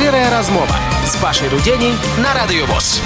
Шчирая размова з Пашей Руденей на Радио ВОС.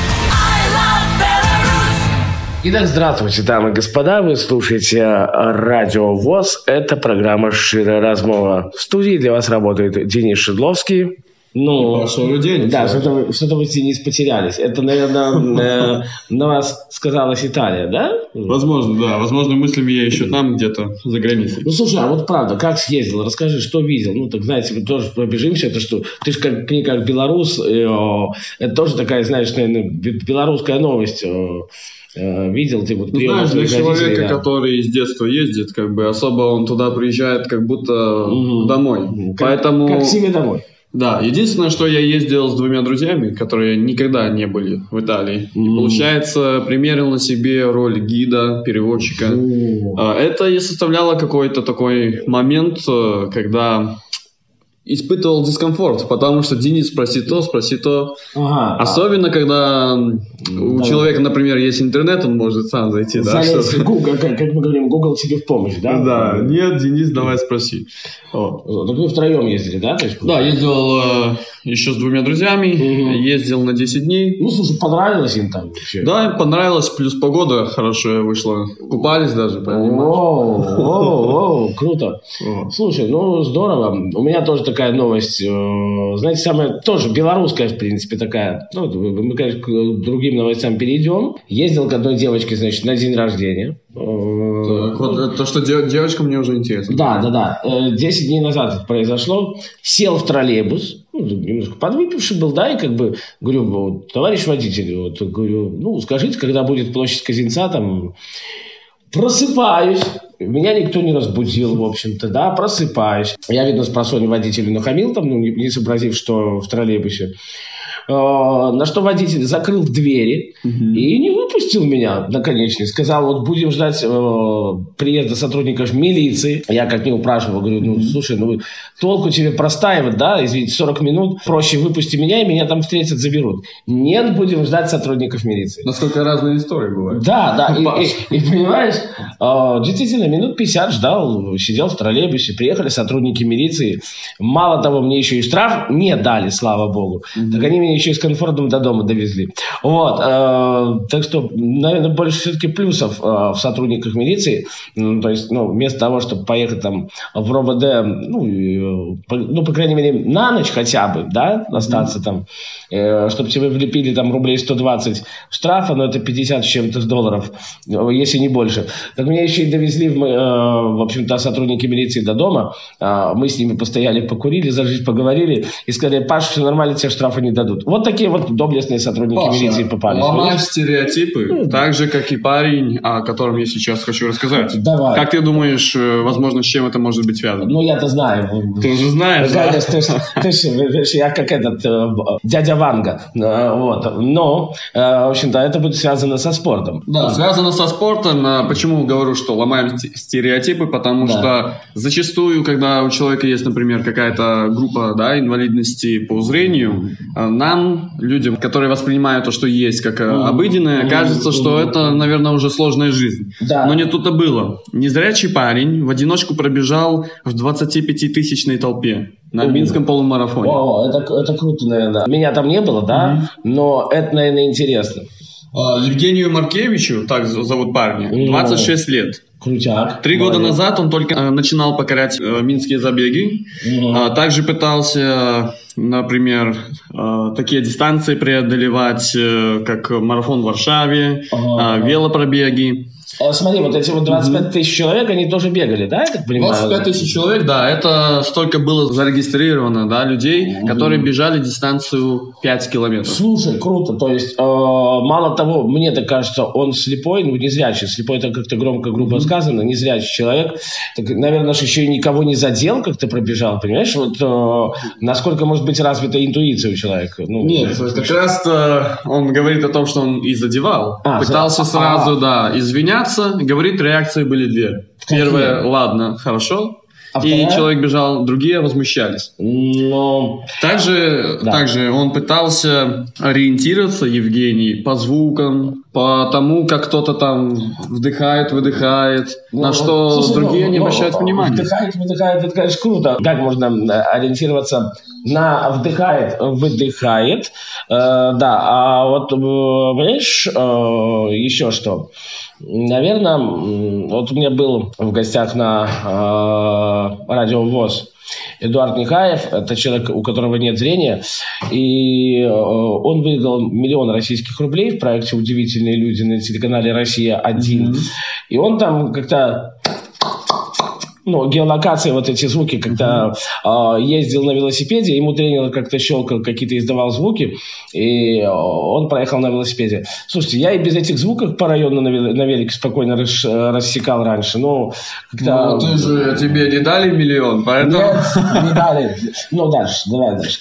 Итак, здравствуйте, дамы и господа, вы слушаете Радио ВОС, это программа «Шчирая размова». В студии для вас работает Денис Шедловский. Ну, Паша Руденей. Да, что-то вы, Денис, потерялись. Это, наверное, на вас сказалась Италия, да? Возможно, да. Возможно, мыслями я еще там где-то за границей. Ну, слушай, а вот правда, как съездил? Расскажи, что видел? Ну, так, знаете, мы тоже пробежимся. Это что? Ты же как белорус, это тоже такая, знаешь, наверное, белорусская новость. Видел ты вот знаешь, для человека, который с детства ездит, как бы особо он туда приезжает как будто домой. Поэтому... Как к себе домой. Да, единственное, что я ездил с двумя друзьями, которые никогда не были в Италии. И, получается, примерил на себе роль гида, переводчика. Это и составляло какой-то такой момент, когда испытывал дискомфорт, потому что Денис спроси то. Особенно, когда у человека, например, есть интернет, он может сам зайти. Залез в Google, как мы говорим, Google тебе в помощь, да? Да, нет, Денис, давай спроси. Так вы втроем ездили, да? Да, ездил еще с двумя друзьями, ездил на 10 дней. Ну, слушай, понравилось им там вообще? Да, им понравилось, плюс погода хорошая вышла. Купались даже, понимаешь? О, круто. Слушай, ну, здорово. У меня тоже такая новость, знаете, самая, тоже белорусская, в принципе, такая. Ну, мы, конечно, к другим новостям перейдем. Ездил к одной девочке, значит, на день рождения. Так, вот то, что девочка, мне уже интересно. Да. 10 дней назад это произошло. Сел в троллейбус, немножко подвыпивший был, да, и как бы говорю, товарищ водитель, вот, говорю, скажите, когда будет площадь Казинца, там, просыпаюсь. Меня никто не разбудил, в общем-то, да, просыпаюсь. Я, видно, с просонья водителю нахамил там, не сообразив, что в троллейбусе. На что водитель закрыл двери и не выпустил меня на конечный. Сказал, вот будем ждать приезда сотрудников милиции. Я как не упрашивал, говорю, слушай, толку тебе простаивать, да, извините, 40 минут, проще выпусти меня, и меня там встретят, заберут. Нет, будем ждать сотрудников милиции. Насколько разные истории бывают. Да, и понимаешь, действительно, минут 50 ждал, сидел в троллейбусе, приехали сотрудники милиции. Мало того, мне еще и штраф не дали, слава богу. Так они меня еще и с комфортом до дома довезли. Вот. Так что, наверное, больше все-таки плюсов в сотрудниках милиции. То есть, вместо того, чтобы поехать там в РОВД, по крайней мере, на ночь хотя бы, да, остаться там, чтобы тебе влепили там рублей 120 штрафа, но это 50 с чем-то долларов, если не больше. Так меня еще и довезли, в общем-то, сотрудники милиции до дома. Мы с ними постояли, покурили, за жизнь поговорили и сказали, Паш, все нормально, тебе штрафа не дадут. Вот такие вот доблестные сотрудники милиции попались. Ломаешь стереотипы, так же, как и парень, о котором я сейчас хочу рассказать. Давай. Как ты думаешь, возможно, с чем это может быть связано? Я-то знаю. Ты уже знаешь, да? Я как этот дядя Ванга. Вот. Но, в общем-то, это будет связано со спортом. Да, связано со спортом. Почему говорю, что ломаем стереотипы? Потому что зачастую, когда у человека есть, например, какая-то группа, да, инвалидности по зрению, нам, людям, которые воспринимают то, что есть, как обыденное, кажется, что это, наверное, уже сложная жизнь. Да. Но не тут-то было. Незрячий парень в одиночку пробежал в 25-тысячной толпе на Минском полумарафоне. Это круто, наверное. Меня там не было, да? Но это, наверное, интересно. Евгению Маркевичу, так зовут парня, 26 лет. Крутяк. 3 года назад он только начинал покорять минские забеги. Также пытался, например, такие дистанции преодолевать, как марафон в Варшаве, велопробеги. Смотри, вот эти вот 25 тысяч человек, они тоже бегали, да, я так понимаю? 25 тысяч человек, да, это столько было зарегистрировано, да, людей, которые бежали дистанцию 5 километров. Слушай, круто, то есть, мало того, мне так кажется, он слепой, незрячий, слепой это как-то грубо сказано, незрячий человек, так, наверное, еще и никого не задел, как-то пробежал, понимаешь, вот насколько может быть развита интуиция у человека? Нет, как раз он говорит о том, что он и задевал, пытался сразу, извиняться, говорит, реакции были 2. Первая, ладно, хорошо. И человек бежал, другие возмущались. Также он пытался ориентироваться, Евгений, по звукам, по тому, как кто-то там вдыхает, выдыхает, на что другие не обращают внимания. Вдыхает, выдыхает, это, конечно, круто. Как можно ориентироваться на вдыхает, выдыхает, да, а вот, понимаешь, еще что? Наверное, вот у меня был в гостях на радио ВОС Эдуард Нехаев, это человек, у которого нет зрения, и он выиграл 1 миллион российских рублей в проекте «Удивительные люди» на телеканале «Россия-1». И он там как-то... геолокации, вот эти звуки, когда ездил на велосипеде, ему тренер как-то щелкал, какие-то издавал звуки, и он проехал на велосипеде. Слушайте, я и без этих звуков по району на велике спокойно рассекал раньше, когда... тебе не дали 1 миллион, поэтому... Нет, не дали. Дальше, давай дальше.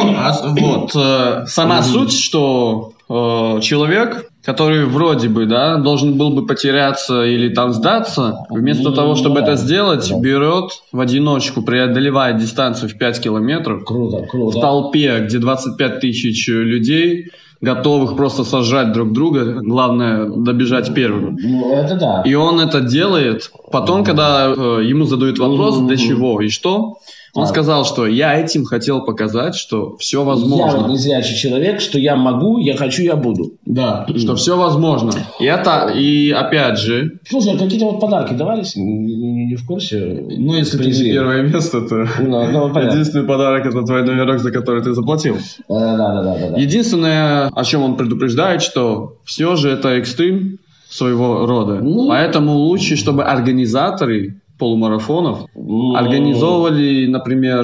Сама суть, что человек, который вроде бы, да, должен был бы потеряться или там сдаться, вместо того, чтобы это сделать, берет в одиночку, преодолевает дистанцию в 5 километров в толпе, где 25 тысяч людей, готовых просто сожрать друг друга, главное добежать первым. Это да. И он это делает. Потом, когда ему задают вопрос, для чего и что, он сказал, что я этим хотел показать, что все возможно. Я незрячий человек, что я могу, я хочу, я буду. Да, что все возможно. И опять же... Слушай, а какие-то подарки давались? Не в курсе? Если ты не первое место, то единственный подарок — это твой номерок, за который ты заплатил. Да. Единственное, о чем он предупреждает, что все же это экстрим своего рода. Поэтому лучше, чтобы организаторы полумарафонов организовывали, например,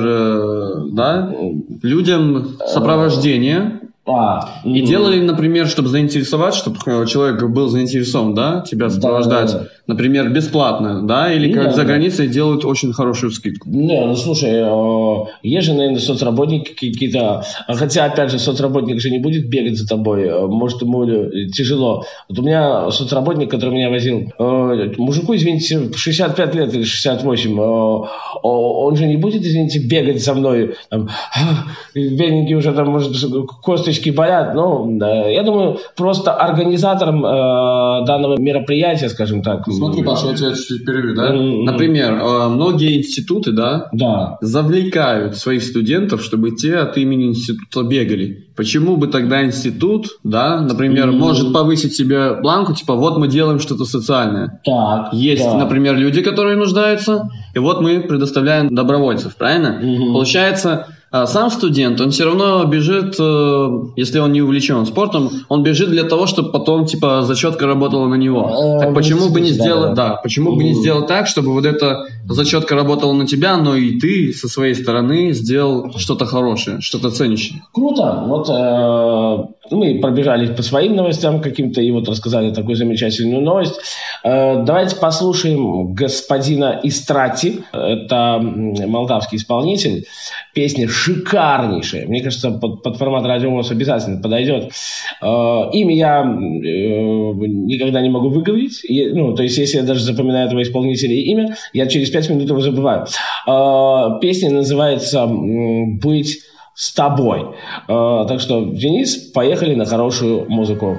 людям сопровождение и делали, например, чтобы заинтересовать, чтобы человек был заинтересован, тебя сопровождать, например, бесплатно, или как за границей делают очень хорошую скидку. Слушай, есть же, наверное, соцработники какие-то, хотя, опять же, соцработник же не будет бегать за тобой, может, ему тяжело. Вот у меня соцработник, который меня возил, мужику, извините, 65 лет или 68, он же не будет, извините, бегать за мной, бедненький уже там, может, косточки болят, я думаю, просто организатором данного мероприятия, скажем так. Смотри, Паша, я тебя чуть-чуть перебью, Например, многие институты, завлекают своих студентов, чтобы те от имени института бегали. Почему бы тогда институт, например, может повысить себе планку, вот мы делаем что-то социальное. Есть, например, люди, которые нуждаются, и вот мы предоставляем добровольцев, правильно? Получается, сам студент, он все равно бежит, если он не увлечен спортом, он бежит для того, чтобы потом, зачетка работала на него. Так почему бы не сделать, почему бы не сделать так, чтобы вот эта зачетка работала на тебя, но и ты со своей стороны сделал что-то хорошее, что-то ценящее. Круто. Вот мы пробежали по своим новостям каким-то и вот рассказали такую замечательную новость. Давайте послушаем господина Истрати. Это молдавский исполнитель. Песня шикарнейшая. Мне кажется, под формат радио ВОС обязательно подойдет. Имя я никогда не могу выговорить. То есть, если я даже запоминаю этого исполнителя и имя, я через 5 минут его забываю. Песня называется «Быть с тобой». Так что, Денис, поехали на хорошую музыку.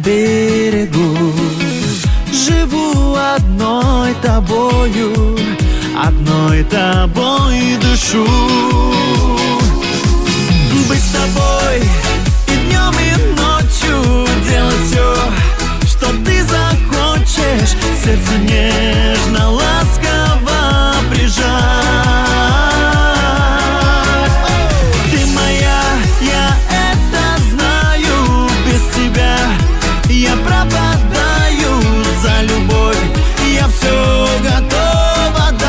берегу. Живу одной тобою, одной тобой дышу. Быть с тобой и днем, и ночью, делать все, что ты захочешь, сердце нежно, ласково прижать. Ты моя, я это знаю, без тебя я пропадаю за любовь, я все готова дать.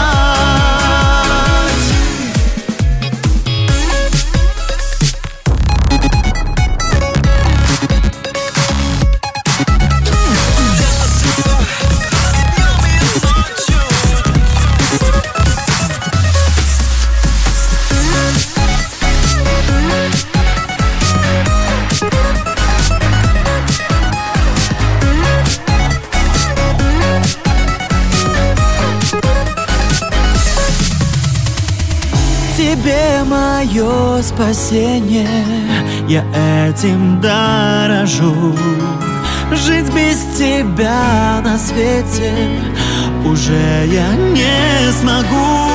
Тебе мое спасение, я этим дорожу. Жить без тебя на свете уже я не смогу.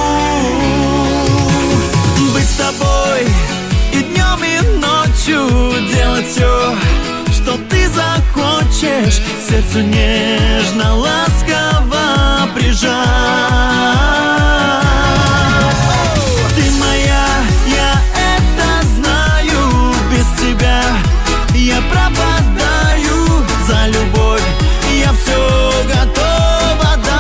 Быть с тобой и днем, и ночью, делать все, что ты захочешь, сердцу нежно, ласково прижать. Ты моя, я это знаю, без тебя я пропадаю за любовь, я все готова дать.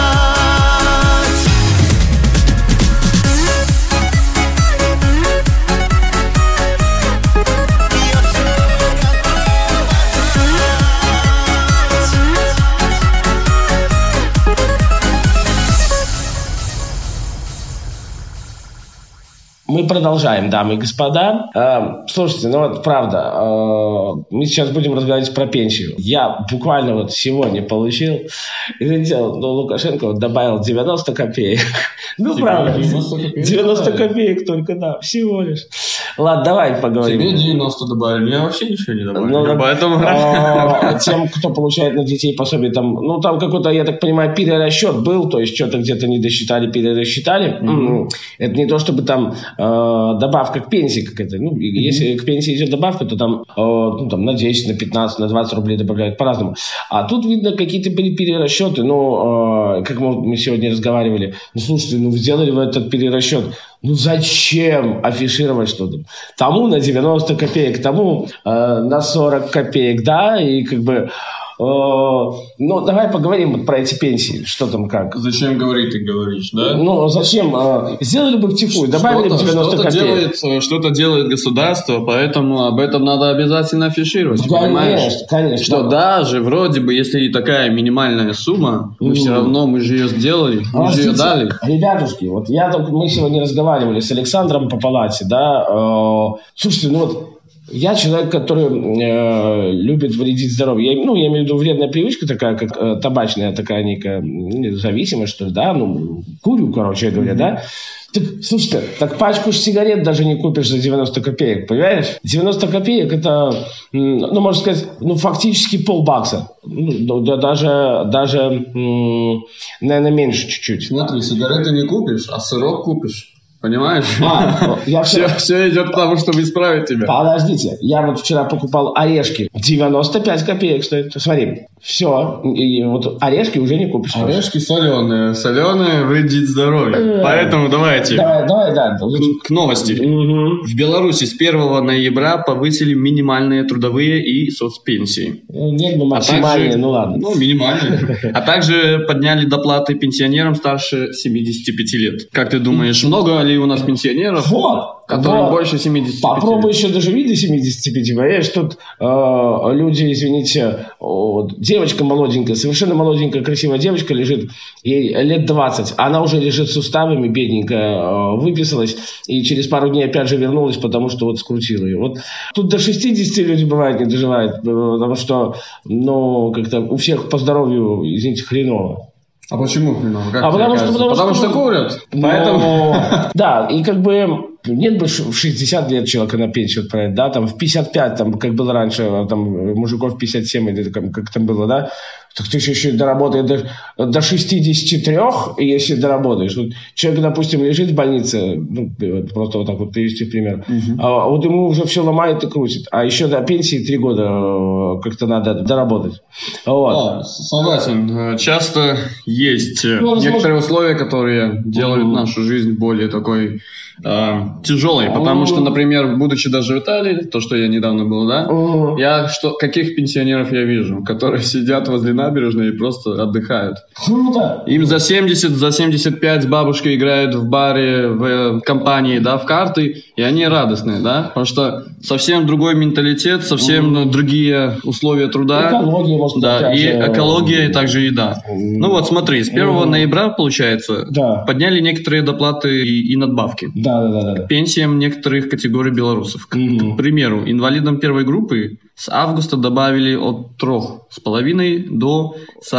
Я все готова Мы продолжаем, дамы и господа. Слушайте, ну вот правда, мы сейчас будем разговаривать про пенсию. Я буквально вот сегодня получил, извините, Лукашенко вот добавил 90 копеек. Ну, правда, 90 копеек только, да, всего лишь. Ладно, давай поговорим. Тебе 90 добавили, мне вообще ничего не добавили. Ну, поэтому... Тем, кто получает на детей пособие, там, ну, там какой-то, я так понимаю, перерасчет был, то есть что-то где-то не досчитали, перерасчитали. Это не то, чтобы там добавка к пенсии какая-то. Ну, если к пенсии идет добавка, то там, ну, там на 10, на 15, на 20 рублей добавляют по-разному. А тут, видно, какие-то были перерасчеты. Ну, как мы сегодня разговаривали, ну, слушайте, ну, сделали вы этот перерасчет. Ну, зачем афишировать что-то? Тому на 90 копеек, тому на 40 копеек, да, и как бы... Ну, давай поговорим вот про эти пенсии, что там как. Зачем говорить, ты говоришь, да? Ну, зачем? Сделали бы в ТИФУ, добавили бы 90 копеек. Что-то делает государство, поэтому об этом надо обязательно афишировать, конечно, понимаешь? Конечно. Что даже вроде бы, если и такая минимальная сумма, мы все равно, мы же ее сделали, мы же ее дали. Ребятушки, вот мы сегодня разговаривали с Александром по палате, да, слушайте, ну вот, я человек, который любит вредить здоровью. Я имею в виду вредная привычка такая, как табачная такая некая зависимость, что ли, да, ну, курю, короче говоря, да. Так, слушайте, так пачку сигарет даже не купишь за 90 копеек, понимаешь? 90 копеек это, ну, можно сказать, ну, фактически $0.50. Ну, даже, наверное, меньше чуть-чуть. Смотри, сигареты не купишь, а сырок купишь. Понимаешь? Все идет к тому, чтобы исправить тебя. Подождите, я вот вчера покупал орешки. 95 копеек стоит. Смотри, все. И вот орешки уже не купишь. Орешки соленые. Соленые вредит здоровью. Поэтому давайте. Давай, да. К новости. В Беларуси с 1 ноября повысили минимальные трудовые и соцпенсии. Нет, ну максимальные, ну ладно. Ну, минимальные. А также подняли доплаты пенсионерам старше 75 лет. Как ты думаешь, много ли у нас пенсионеров, которым больше 75? Попробуй еще доживи до 75, понимаешь? Тут люди, извините, девочка молоденькая, совершенно молоденькая, красивая девочка лежит, ей лет 20, она уже лежит с суставами, бедненькая, выписалась, и через пару дней опять же вернулась, потому что вот скрутила ее. Вот тут до 60 люди бывает не доживают, потому что, ну, как-то у всех по здоровью, извините, хреново. А почему хреново? Потому что курят. Поэтому... Да, и как бы нет бы в 60 лет человека на пенсию отправить, да, там в 55, там, как было раньше, там мужиков 57, или как там было, да, так ты еще доработаешь до 63, если доработаешь. Вот человек, допустим, лежит в больнице, ну, просто вот так вот привести пример, а вот ему уже все ломает и крутит, а еще до пенсии 3 года как-то надо доработать. Вот. Согласен. Часто есть некоторые условия, которые делают нашу жизнь более такой тяжелой, потому что, например, будучи даже в Италии, то, что я недавно был, да, каких пенсионеров я вижу, которые сидят возле набережной и просто отдыхают. Круто. Им за 70, за 75 с бабушкой играют в баре, в компании, да, в карты, и они радостные, да, потому что совсем другой менталитет, совсем другие условия труда. Экология, может, да, и экология, и также еда. Ну вот, смотри, с 1 ноября, получается, подняли некоторые доплаты и надбавки. Да. Пенсиям некоторых категорий белорусов. К примеру, инвалидам первой группы с августа добавили от 3,5 до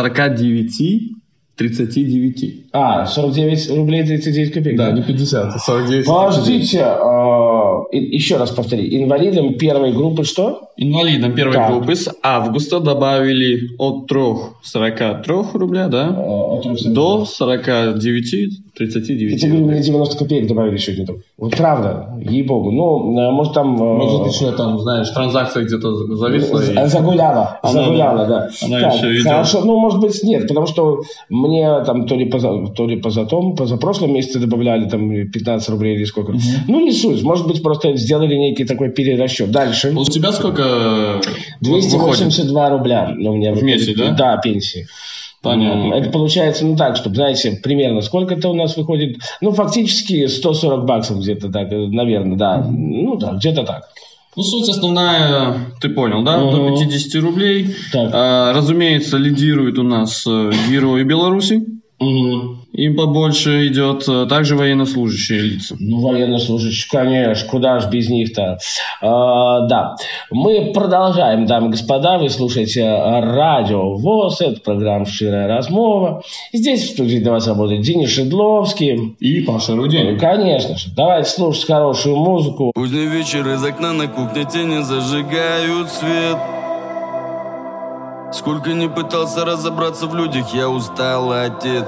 49,39. 49 рублей 39 копеек. Да, не 50, а 49. Подождите, еще раз повтори. Инвалидам первой группы что? Инвалидам первой группы с августа добавили от 43 рубля, да, до 49,39. Эти мне 90 копеек добавили сегодня. Вот правда, ей-богу. Ну, может там... Может еще там, знаешь, транзакция где-то зависла. Загуляла, да. Она еще идет. Хорошо, ну, может быть, нет, потому что мне там то ли позапрошлом месяце добавляли там 15 рублей или сколько. Ну, не суть. Может быть, просто сделали некий такой перерасчет. Дальше. У тебя сколько 282 рубля у меня в месяц, да? Да, пенсии. Понятно. Это получается, ну так, чтобы, знаете, примерно сколько-то у нас выходит, ну, фактически 140 баксов где-то так, наверное, да. Ну, да, где-то так. Ну, суть основная, ты понял, да? До 50 рублей. Разумеется, лидирует у нас Герои Беларуси. Им побольше идет, также военнослужащие лица. Ну, военнослужащие, конечно, куда ж без них-то. Да, мы продолжаем, дамы и господа, вы слушаете Радио ВОС, это программа «Ширая размова». Здесь в студии для вас работает Денис Шедловский. И Паша Рудень. Конечно же, давайте слушать хорошую музыку. Поздний вечер, из окна на кухне тени зажигают свет. Сколько не пытался разобраться в людях, я устал, отец.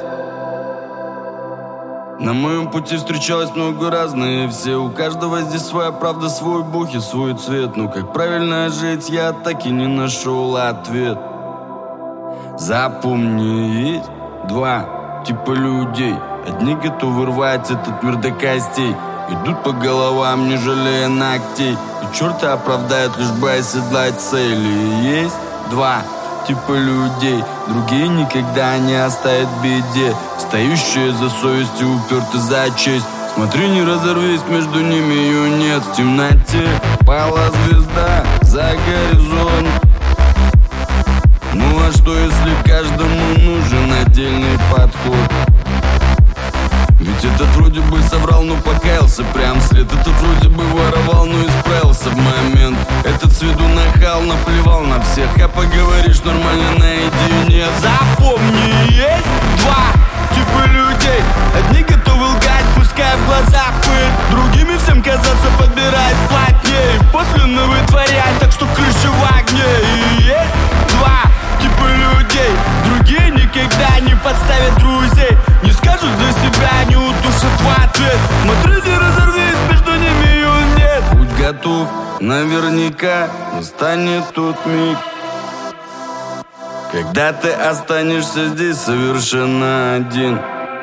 На моем пути встречалось много разных, все, у каждого здесь своя правда, свой бух и свой цвет. Но как правильно жить, я так и не нашел ответ. Запомни, есть 2 типа людей. Одни готовы рвать этот мир до костей, идут по головам, не жалея ногтей, и черта оправдают, лишь бы оседлать цели. Есть 2 типа людей, другие никогда не оставят в беде, стоящие за совесть и уперты за честь. Смотри, не разорвись, между ними ее нет. В темноте пала звезда за горизонт. Ну а что, если каждому нужен отдельный подход? Ведь этот вроде бы соврал, но покаялся прям вслед. Этот вроде бы воровал, но исправился в момент. Этот с виду нахал, наплевал на всех. А поговоришь нормально наедине. Запомни, есть 2 типа людей. Одни готовы лгать, пускай в глаза пыль, другими всем казаться, подбирать плотней, после вытворять, так что крыша в огне. И есть 2 типа людей, другие никогда не подставят друзей, не скажут за себя, не удушат в ответ. Смотри, не разорвись, между ними ее нет. Будь готов, наверняка настанет тот миг, когда ты останешься здесь совершенно один.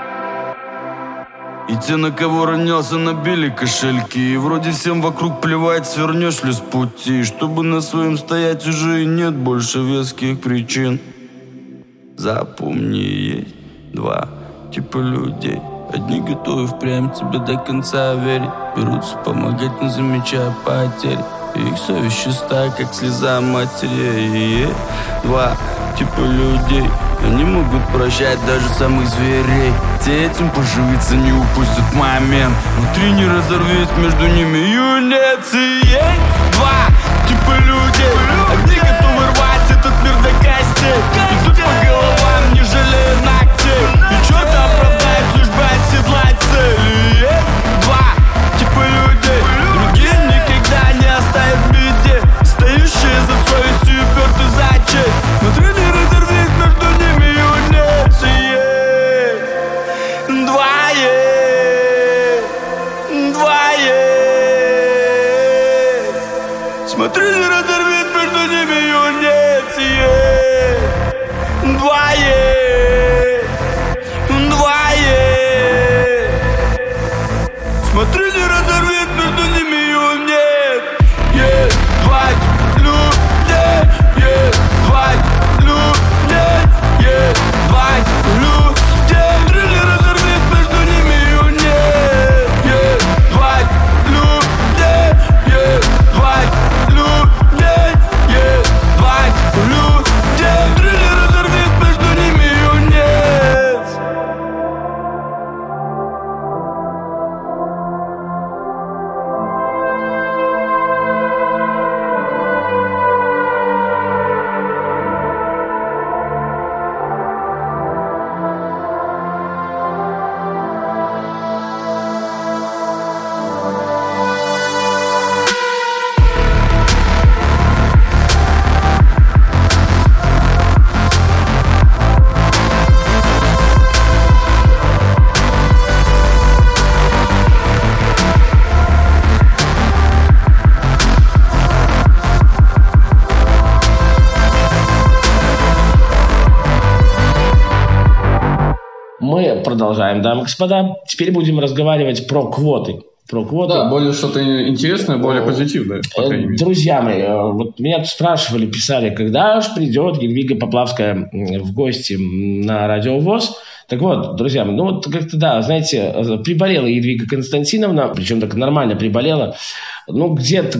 И те, на кого ронялся, набили кошельки, и вроде всем вокруг плевать, свернешь ли с пути. Чтобы на своем стоять, уже и нет больше веских причин. Запомни, есть 2 типа людей. Одни готовы впрямь тебе до конца верить, берутся помогать, не замечая потерь. Их совесть чиста, как слеза матери. 2 типа людей, они могут прощать даже самых зверей. Те этим поживиться не упустят момент. Внутри не разорвись, между ними юнец. И есть 2 типа людей, одни готовы рвать этот мир до костей, идут по головам, не жалея ногтей, и черт оправдает, лишь бы оседлать цель. И есть 2 типа людей. мы продолжаем, дамы и господа. Теперь будем разговаривать про квоты. Да, более что-то интересное, более позитивное. Друзья мои, вот меня спрашивали, писали, когда же придет Едвига Поплавская в гости на Радио ВОС. Так вот, друзья мои, ну вот как-то да, знаете, приболела Едвига Константиновна, причем так нормально приболела. Ну,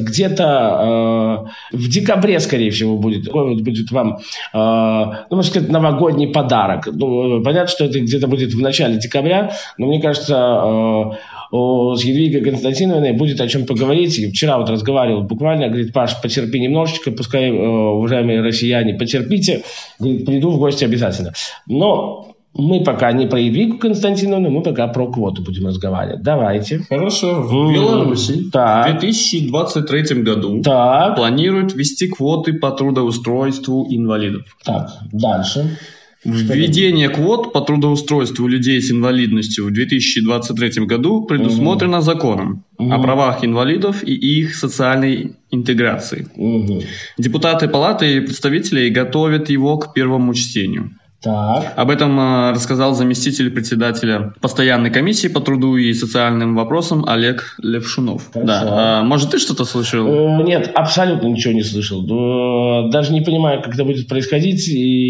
где-то в декабре, скорее всего, будет. Такой вот будет вам, можно сказать, новогодний подарок. Ну, понятно, что это где-то будет в начале декабря, но мне кажется, с Едвигой Константиновной будет о чем поговорить. И вчера вот разговаривал буквально, говорит, Паш, потерпи немножечко, пускай, уважаемые россияне, потерпите, говорит, приду в гости обязательно. Но мы пока не про Едвигу Константиновну, мы пока про квоту будем разговаривать. Давайте. Хорошо. В Беларуси в 2023 году планируют ввести квоты по трудоустройству инвалидов. Так, дальше. Введение квот по трудоустройству людей с инвалидностью в 2023 году предусмотрено законом о правах инвалидов и их социальной интеграции. Депутаты Палаты и представителей готовят его к первому чтению. Так. Об этом рассказал заместитель председателя постоянной комиссии по труду и социальным вопросам Олег Левшунов. Да. Может, ты что-то слышал? Нет, абсолютно ничего не слышал. Даже не понимаю, как это будет происходить.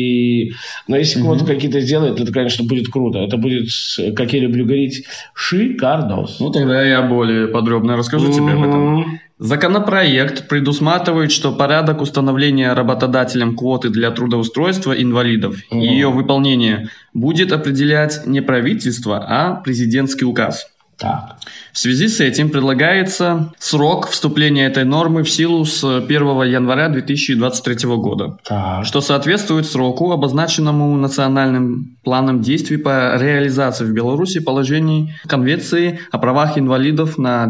Но если квоты какие-то сделают, то это, конечно, будет круто. Это будет, как я люблю говорить, шикардос. Ну, тогда я более подробно расскажу тебе об этом. Законопроект предусматривает, что порядок установления работодателем квоты для трудоустройства инвалидов и ее выполнение будет определять не правительство, а президентский указ. Так. В связи с этим предлагается срок вступления этой нормы в силу с 1 января 2023 года, что соответствует сроку, обозначенному национальным планом действий по реализации в Беларуси положений Конвенции о правах инвалидов на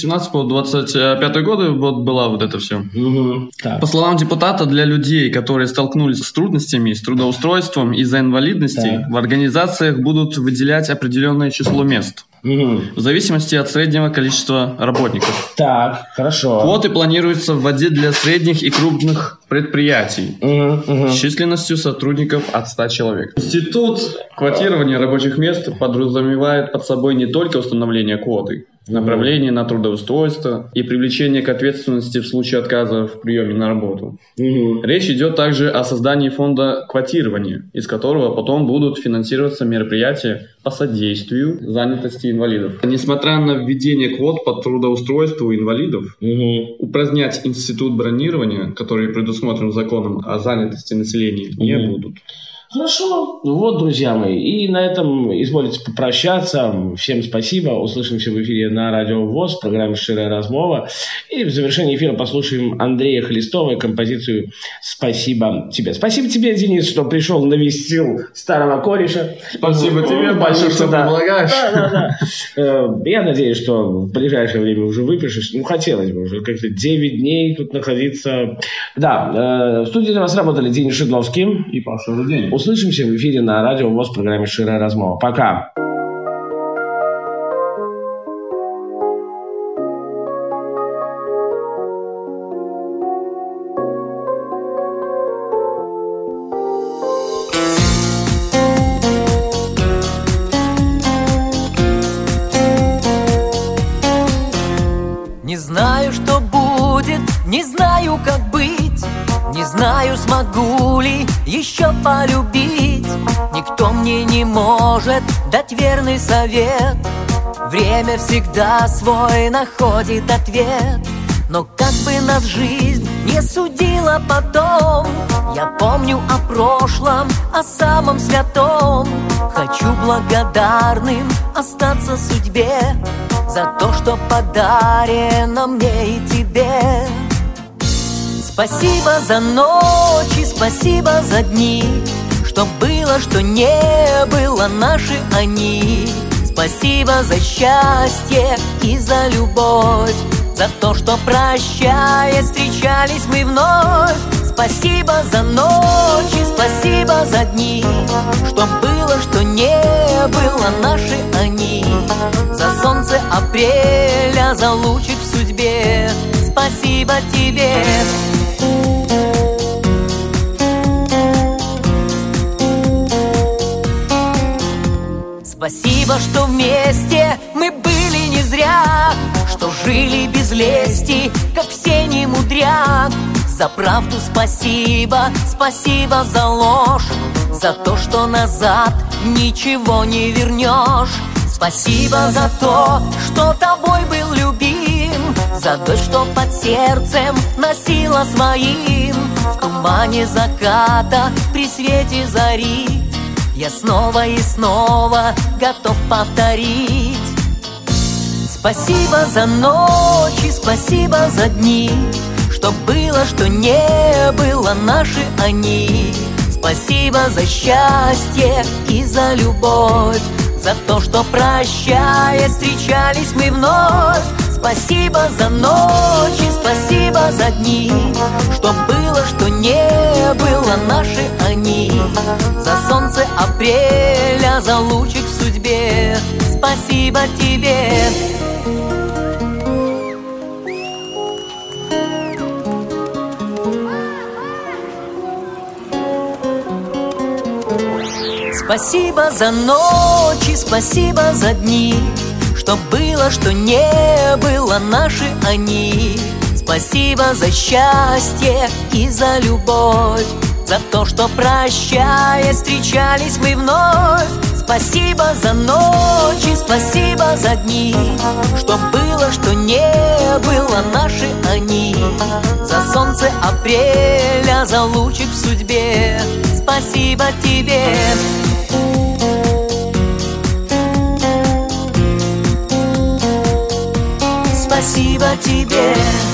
2017-2025 годы. Вот была вот это все. По словам депутата, для людей, которые столкнулись с трудностями с трудоустройством из-за инвалидности, в организациях будут выделять определенное число мест. В зависимости от среднего количества работников. Так, хорошо. Квоты планируется вводить для средних и крупных предприятий с численностью сотрудников от 100 человек. Институт квотирования рабочих мест подразумевает под собой не только установление квоты, направление на трудоустройство и привлечение к ответственности в случае отказа в приеме на работу. Речь идет также о создании фонда квотирования, из которого потом будут финансироваться мероприятия по содействию занятости инвалидов. Несмотря на введение квот по трудоустройству инвалидов, упразднять институт бронирования, который предусмотрен законом о занятости населения, не будут. Хорошо. Ну вот, друзья мои. И на этом изволите попрощаться. Всем спасибо. Услышимся в эфире на Радио ВОС в программе «Шчырая размова». И в завершении эфира послушаем Андрея Хлистова и композицию «Спасибо тебе». Спасибо тебе, Денис, что пришел, навестил старого кореша. Спасибо тебе большое, что предлагаешь. Я надеюсь, что в ближайшее время уже выпишешь. Ну, хотелось бы уже как-то 9 дней тут находиться. Да, в студии для вас работали Денис Шидловский и Паша Рудень. Услышимся в эфире на Радио ВОС в программе «Шчырая размова». Пока. Не знаю, что будет, не знаю, как быть. Не знаю, смогу ли еще полюбить. Никто мне не может дать верный совет. Время всегда свой находит ответ. Но как бы нас жизнь не судила потом, я помню о прошлом, о самом святом. Хочу благодарным остаться судьбе за то, что подарено мне и тебе. Спасибо за ночи, спасибо за дни, что было, что не было, наши они. Спасибо за счастье и за любовь, за то, что, прощаясь, встречались мы вновь. Спасибо за ночи, спасибо за дни, что было, что не было, наши они. За солнце апреля, за лучик в судьбе, спасибо тебе. Спасибо, что вместе мы были не зря, что жили без лести, как все не мудрят. За правду спасибо, спасибо за ложь, за то, что назад ничего не вернешь. Спасибо за то, что тобой был любим, за дождь, что под сердцем носила своим. В тумане заката, при свете зари, я снова и снова готов повторить. Спасибо за ночи, спасибо за дни, что было, что не было, наши они. Спасибо за счастье и за любовь, за то, что, прощаясь, встречались мы вновь. Спасибо за ночи, спасибо за дни, что было, что не было, наши они. За солнце апреля, за лучик в судьбе, спасибо тебе. Спасибо за ночи, спасибо за дни, что было, что не было, наши они. Спасибо за счастье и за любовь, за то, что, прощаясь, встречались мы вновь. Спасибо за ночи, спасибо за дни, что было, что не было, наши они. За солнце апреля, за лучик в судьбе, спасибо тебе. Спасибо тебе.